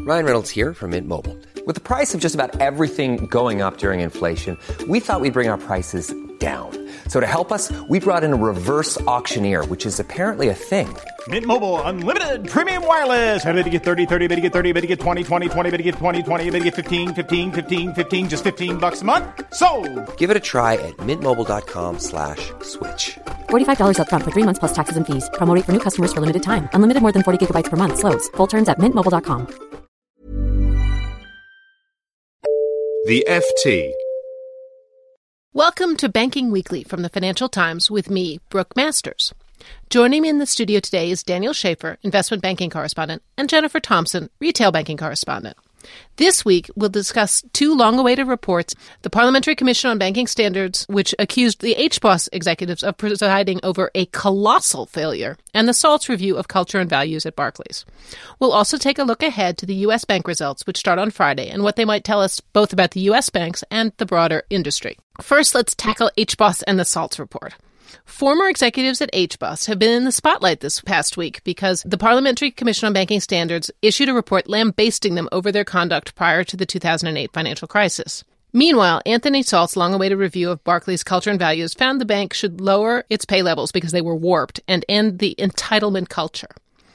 Ryan Reynolds here from Mint Mobile. With the price of just about everything going up during inflation, we thought we'd bring our prices down. So to help us, we brought in a reverse auctioneer, which is apparently a thing. Mint Mobile Unlimited Premium Wireless. How to get 30, 30, bit to get 30, bit to get 20, 20, 20, bit to get 20, 20, bit to get 15, 15, 15, 15, just $15 a month? Sold! Give it a try at mintmobile.com/switch. $45 up front for 3 months plus taxes and fees. Promo rate for new customers for limited time. Unlimited more than 40 gigabytes per month. Slows full terms at mintmobile.com. The FT. Welcome to Banking Weekly from the Financial Times with me, Brooke Masters. Joining me in the studio today is Daniel Schaefer, investment banking correspondent, and Jennifer Thompson, retail banking correspondent. This week, we'll discuss two long-awaited reports, the Parliamentary Commission on Banking Standards, which accused the HBOS executives of presiding over a colossal failure, and the SALTS review of culture and values at Barclays. We'll also take a look ahead to the U.S. bank results, which start on Friday, and what they might tell us both about the U.S. banks and the broader industry. First, let's tackle HBOS and the SALTS report. Former executives at HBOS have been in the spotlight this past week because the Parliamentary Commission on Banking Standards issued a report lambasting them over their conduct prior to the 2008 financial crisis. Meanwhile, Anthony Salt's long-awaited review of Barclays' culture and values found the bank should lower its pay levels because they were warped and end the entitlement culture.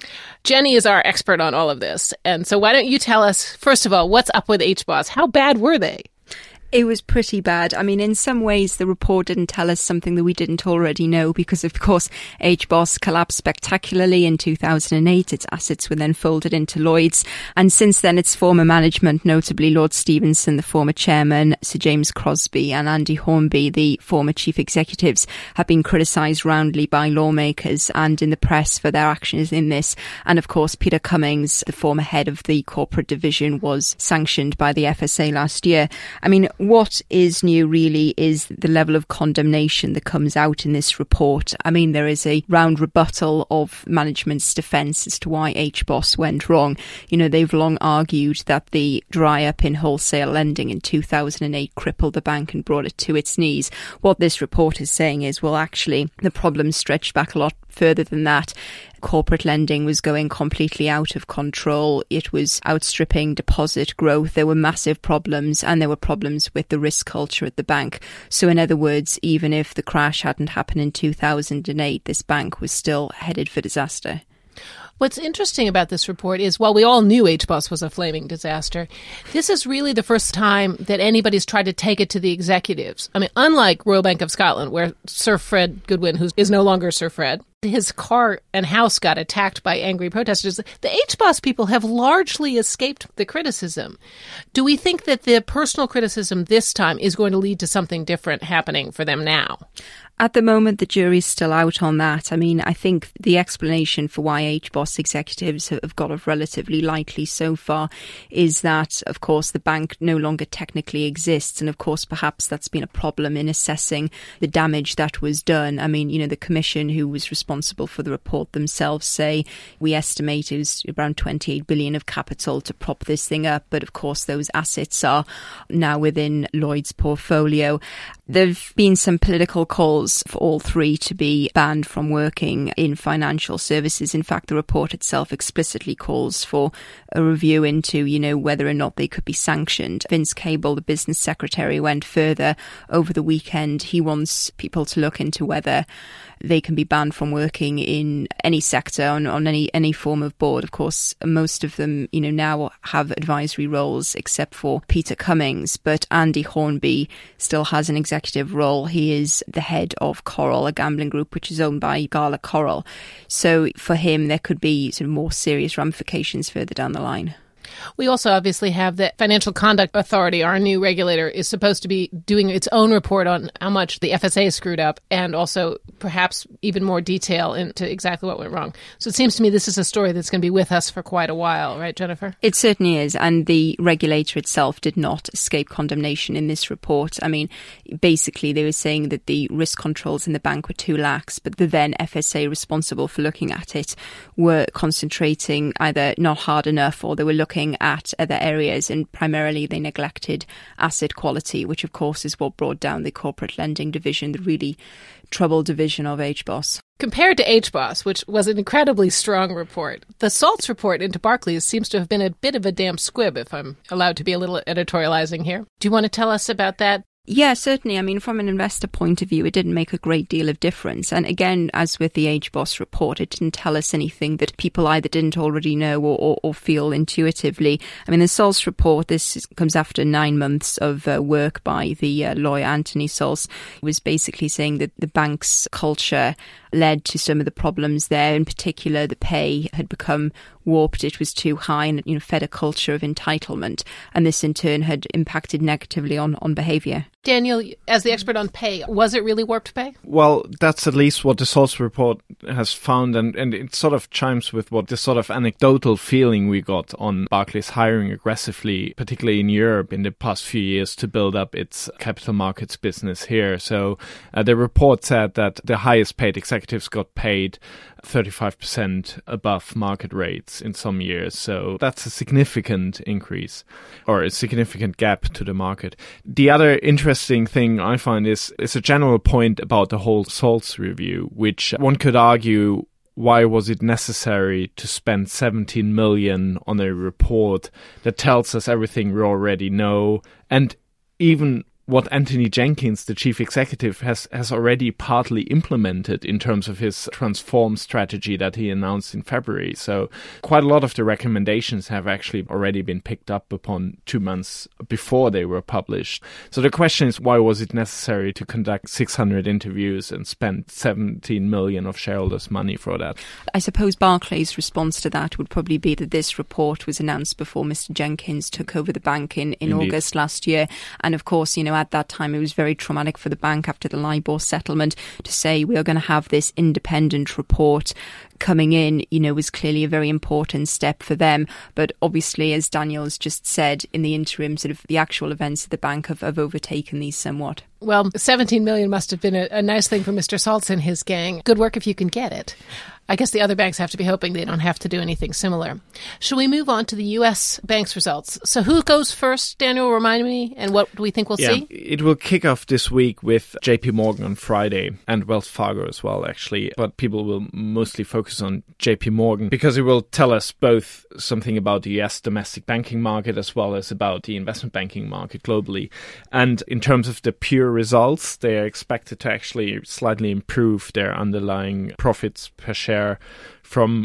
Jenny is our expert on all of this, and so why don't you tell us, first of all, what's up with HBOS? How bad were they? It was pretty bad. I mean, in some ways, the report didn't tell us something that we didn't already know because, of course, HBOS collapsed spectacularly in 2008. Its assets were then folded into Lloyds. And since then, its former management, notably Lord Stevenson, the former chairman, Sir James Crosby and Andy Hornby, the former chief executives, have been criticised roundly by lawmakers and in the press for their actions in this. And, of course, Peter Cummings, the former head of the corporate division, was sanctioned by the FSA last year. I mean, what is new really is the level of condemnation that comes out in this report. I mean, there is a round rebuttal of management's defence as to why HBOS went wrong. You know, they've long argued that the dry up in wholesale lending in 2008 crippled the bank and brought it to its knees. What this report is saying is, well, actually, the problem stretched back a lot further than that. Corporate lending was going completely out of control. It was outstripping deposit growth. There were massive problems, and there were problems with the risk culture at the bank. So in other words, even if the crash hadn't happened in 2008, this bank was still headed for disaster. What's interesting about this report is, while we all knew HBOS was a flaming disaster, this is really the first time that anybody's tried to take it to the executives. I mean, unlike Royal Bank of Scotland, where Sir Fred Goodwin, who is no longer Sir Fred, his car and house got attacked by angry protesters, the HBOS people have largely escaped the criticism. Do we think that the personal criticism this time is going to lead to something different happening for them now? At the moment, the jury's still out on that. I mean, I think the explanation for why HBOS executives have got off relatively lightly so far is that, of course, the bank no longer technically exists. And, of course, perhaps that's been a problem in assessing the damage that was done. I mean, you know, the commission who was responsible for the report themselves say we estimate it was around 28 billion of capital to prop this thing up. But, of course, those assets are now within Lloyd's portfolio. There have been some political calls for all three to be banned from working in financial services. In fact, the report itself explicitly calls for a review into, you know, whether or not they could be sanctioned. Vince Cable, the business secretary, went further over the weekend. He wants people to look into whether they can be banned from working in any sector on any form of board. Of course, most of them, you know, now have advisory roles except for Peter Cummings, but Andy Hornby still has an executive role. He is the head of Coral, a gambling group which is owned by Gala Coral. So for him, there could be sort of more serious ramifications further down the line. We also obviously have the Financial Conduct Authority, our new regulator, is supposed to be doing its own report on how much the FSA screwed up and also perhaps even more detail into exactly what went wrong. So it seems to me this is a story that's going to be with us for quite a while, right, Jennifer? It certainly is. And the regulator itself did not escape condemnation in this report. I mean, basically they were saying that the risk controls in the bank were too lax, but the then FSA responsible for looking at it were concentrating either not hard enough or they were looking looking at other areas, and primarily they neglected asset quality, which of course is what brought down the corporate lending division, the really troubled division of HBOS. Compared to HBOS, which was an incredibly strong report, the SALT's report into Barclays seems to have been a bit of a damn squib, if I'm allowed to be a little editorializing here. Do you want to tell us about that? Yeah, certainly. I mean, from an investor point of view, it didn't make a great deal of difference. And again, as with the HBOS report, it didn't tell us anything that people either didn't already know or feel intuitively. I mean, the Sols report, this comes after 9 months of work by the lawyer Anthony Sols, was basically saying that the bank's culture led to some of the problems there. In particular, the pay had become warped, it was too high, and fed a culture of entitlement. And this in turn had impacted negatively on behaviour. Daniel, as the expert on pay, was it really warped pay? Well, that's at least what the Sols report has found, and it sort of chimes with what the sort of anecdotal feeling we got on Barclays hiring aggressively, particularly in Europe in the past few years, to build up its capital markets business here. So the report said that the highest paid executives got paid 35% above market rates in some years. So that's a significant increase, or a significant gap to the market. The other interesting thing I find is a general point about the whole Sols review, which one could argue, why was it necessary to spend 17 million on a report that tells us everything we already know, and even what Anthony Jenkins, the chief executive, has already partly implemented in terms of his transform strategy that he announced in February. So quite a lot of the recommendations have actually already been picked up upon 2 months before they were published. So the question is, why was it necessary to conduct 600 interviews and spend 17 million of shareholders' money for that? I suppose Barclays' response to that would probably be that this report was announced before Mr. Jenkins took over the bank in August last year. And of course, at that time, it was very traumatic for the bank after the LIBOR settlement to say we are going to have this independent report coming in, was clearly a very important step for them. But obviously, as Daniel's just said, in the interim, sort of the actual events of the bank have overtaken these somewhat. Well, 17 million must have been a nice thing for Mr. Saltz and his gang. Good work if you can get it. I guess the other banks have to be hoping they don't have to do anything similar. Shall we move on to the U.S. banks results? So who goes first, Daniel? Remind me, and what do we think we'll see? It will kick off this week with JP Morgan on Friday, and Wells Fargo as well, actually. But people will mostly focus on JP Morgan because it will tell us both something about the U.S. domestic banking market as well as about the investment banking market globally. And in terms of the pure results, they are expected to actually slightly improve their underlying profits per share from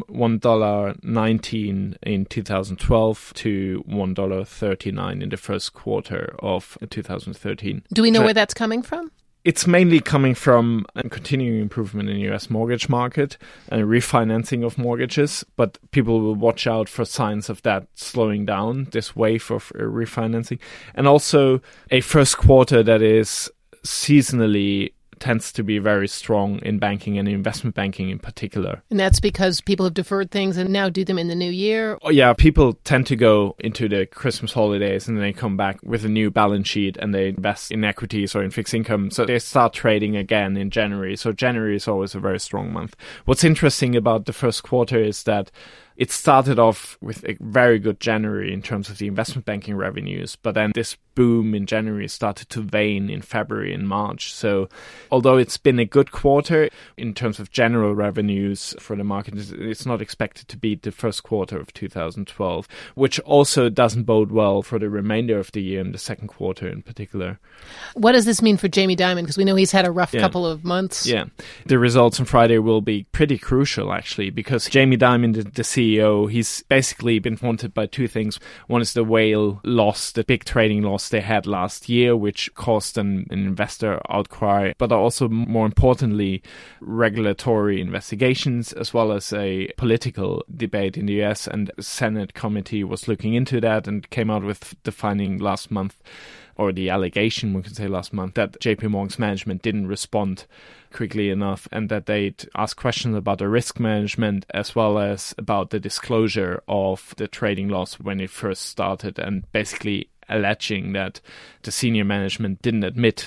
$1.19 in 2012 to $1.39 in the first quarter of 2013. Do we know where that's coming from? It's mainly coming from a continuing improvement in the U.S. mortgage market and refinancing of mortgages, but people will watch out for signs of that slowing down, this wave of refinancing, and also a first quarter that is seasonally tends to be very strong in banking and investment banking in particular. And that's because people have deferred things and now do them in the new year? Oh, yeah, people tend to go into the Christmas holidays and then they come back with a new balance sheet and they invest in equities or in fixed income. So they start trading again in January. So January is always a very strong month. What's interesting about the first quarter is that it started off with a very good January in terms of the investment banking revenues, but then this boom in January started to wane in February and March. So although it's been a good quarter in terms of general revenues for the market, it's not expected to beat the first quarter of 2012, which also doesn't bode well for the remainder of the year and the second quarter in particular. What does this mean for Jamie Dimon? Because we know he's had a rough couple of months. Yeah, the results on Friday will be pretty crucial, actually, because Jamie Dimon, the CEO, he's basically been haunted by two things. One is the whale loss, the big trading loss they had last year, which caused an investor outcry, but also, more importantly, regulatory investigations, as well as a political debate in the US. And the Senate committee was looking into that and came out with the finding last month, or the allegation, we could say last month, that JP Morgan's management didn't respond quickly enough and that they'd ask questions about the risk management as well as about the disclosure of the trading loss when it first started, and basically alleging that the senior management didn't admit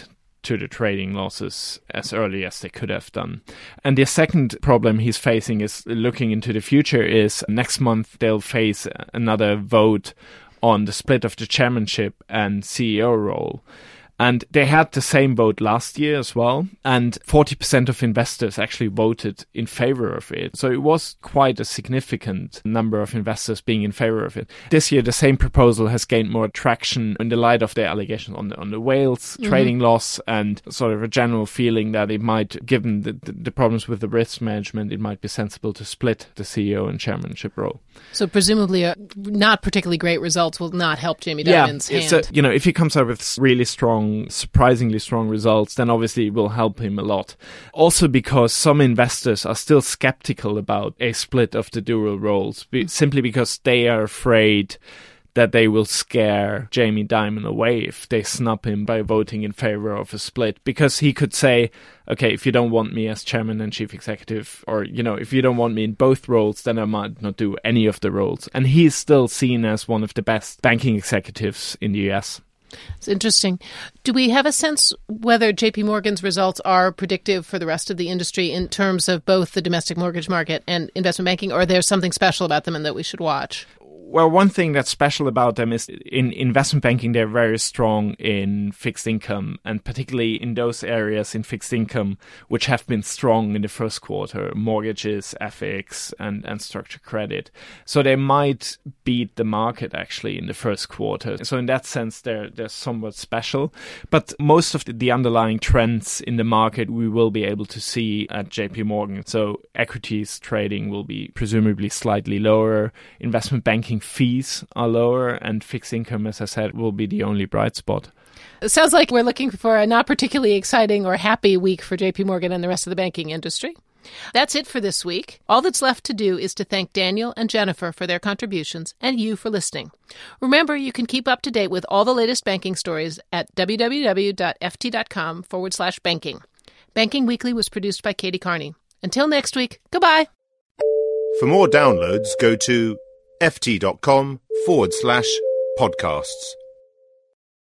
to the trading losses as early as they could have done. And the second problem he's facing is looking into the future is next month they'll face another vote on the split of the chairmanship and CEO role. And they had the same vote last year as well. And 40% of investors actually voted in favor of it. So it was quite a significant number of investors being in favor of it. This year, the same proposal has gained more traction in the light of the allegations on the whales trading loss and sort of a general feeling that it might, given the problems with the risk management, it might be sensible to split the CEO and chairmanship role. So presumably not particularly great results will not help Jamie Dimon's hand. So, if he comes up with really surprisingly strong results, then obviously it will help him a lot. Also because some investors are still skeptical about a split of the dual roles, simply because they are afraid that they will scare Jamie Dimon away if they snub him by voting in favor of a split. Because he could say, okay, if you don't want me as chairman and chief executive, or, if you don't want me in both roles, then I might not do any of the roles. And he's still seen as one of the best banking executives in the US. It's interesting. Do we have a sense whether JP Morgan's results are predictive for the rest of the industry in terms of both the domestic mortgage market and investment banking, or there's something special about them and that we should watch? Well, one thing that's special about them is in investment banking, they're very strong in fixed income, and particularly in those areas in fixed income which have been strong in the first quarter, mortgages, FX, and structured credit. So they might beat the market actually in the first quarter. So in that sense, they're somewhat special. But most of the underlying trends in the market we will be able to see at JP Morgan. So equities trading will be presumably slightly lower. Investment banking fees are lower, and fixed income, as I said, will be the only bright spot. It sounds like we're looking for a not particularly exciting or happy week for JP Morgan and the rest of the banking industry. That's it for this week. All that's left to do is to thank Daniel and Jennifer for their contributions and you for listening. Remember, you can keep up to date with all the latest banking stories at www.ft.com/banking. Banking Weekly was produced by Katie Carney. Until next week, goodbye. For more downloads, go to ft.com/podcasts.